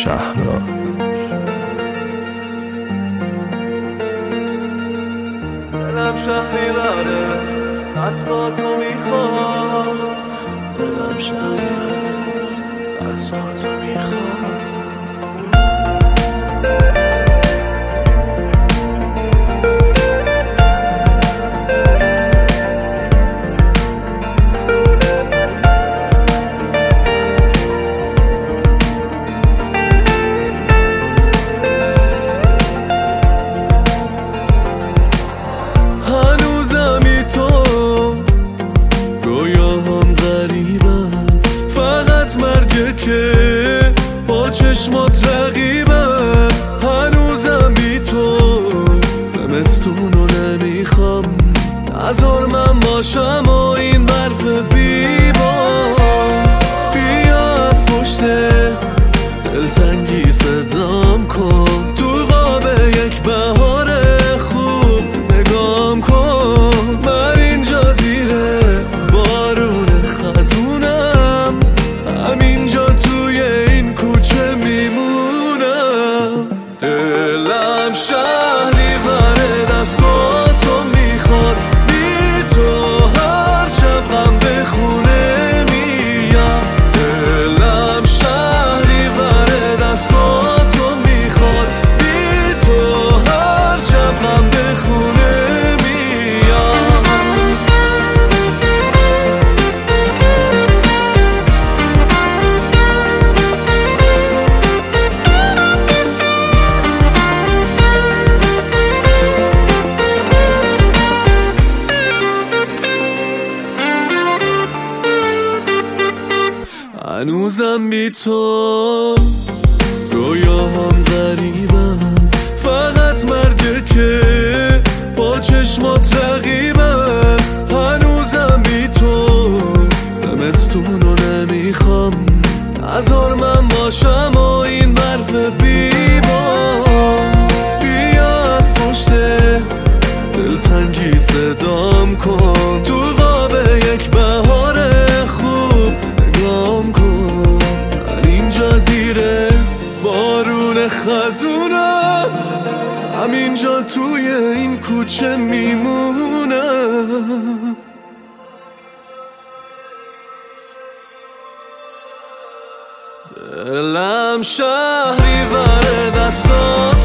شهرات. دلم شهری بره دستاتو میخواد، دلم شهری بره دستاتو میخواد. که با چشمات رقیبم، هنوزم بی تو زمستونو نمیخوام. نذار من باشم و این برف بیبان، بیا از پشت دلتنگی صدام کن، تو قاب یک بهار خوب نگام کن. من اینجا زیر بارون خزونم، همینجا توی این کوچه میمونم. دلم شهری بره دستاتو میخواد، بی تو هر شب غم به خونه میاد. دلم شهری بره دستاتو میخواد، بی تو هر شب غم به خونه میاد. هنوزم بی تو رویاهام غریبم، فقط مرگه که با چشمات رقیبم. هنوزم بی تو زمستونو نمیخوام، نذار من باشم و این برف بیبان، بیا از پشت دلتنگی صدام کن، تو قاب یک بهار خوب نگام کن. من اینجا زیر بارون خزونم، همینجا توی این کوچه میمونم. دلم شهری بره دستات